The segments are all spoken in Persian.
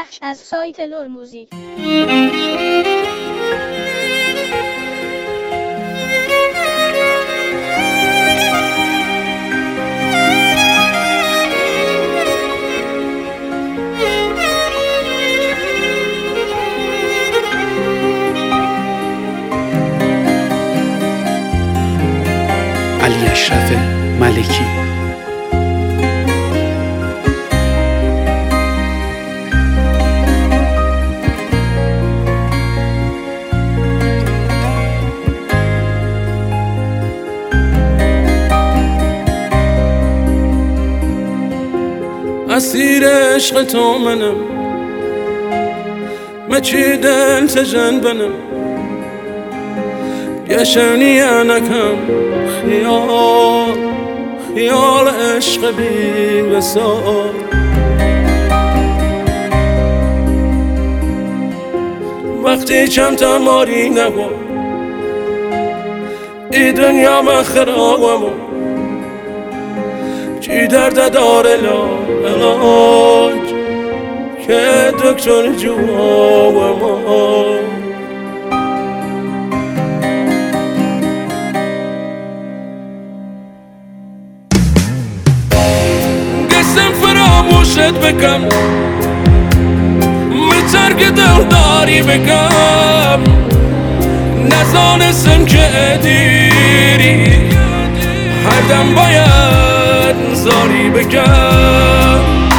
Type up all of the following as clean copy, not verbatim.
بخش از سایت لور موزیک. علی اشرف ملکی. اسیر عشق تو منم، مچی دل تجن بنم، گشنی انکم خیال عشق بی وصال. وقتی کم تماری نبا ای دنیا من خرابم، چی درد داره علاج که دکتر جوابم. قسم فراموشت بکن، میترک دل داری بکن، نزانستم که دیری هر دم باید زاری بکن.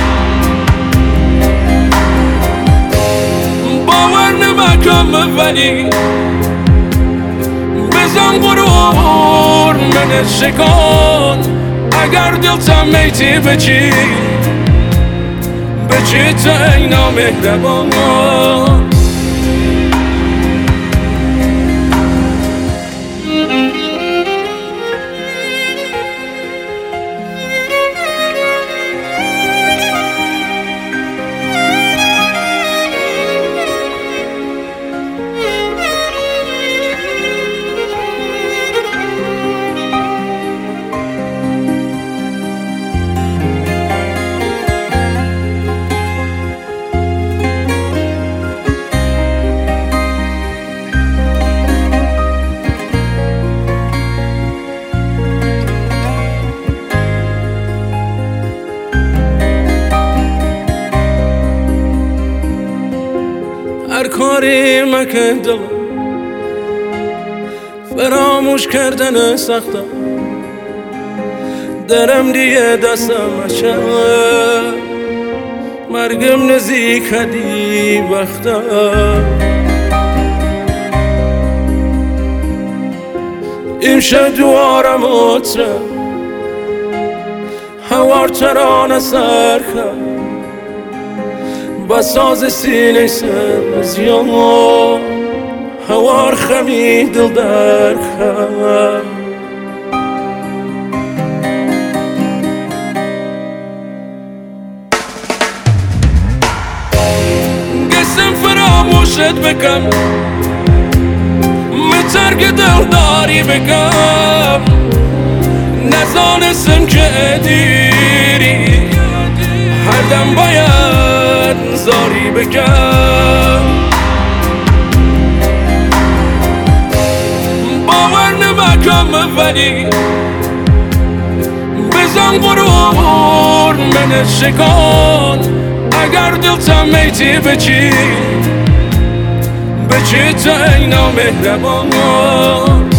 باور نمکم ولی بزن غرور من شکن، اگر دلتم میتی بچی تو اینا مهربان. هر کاری مکن دلم، فراموش کردن سخته، درم دیگه دستم اچه، مرگم نزدیک دی وقته. امشب دوارم اتره هوار ترانه سر کرد، با ساز سینه سبزیان هوار خمی دل در خم. قسم فراموشت بکن، میترک دل داری بکن، نزانستم که دیری هر دم باید زاری بکن. باور نمکم ولی بزن غرور من شکن، اگر دلتم میتی بچی تو اینا مهربان.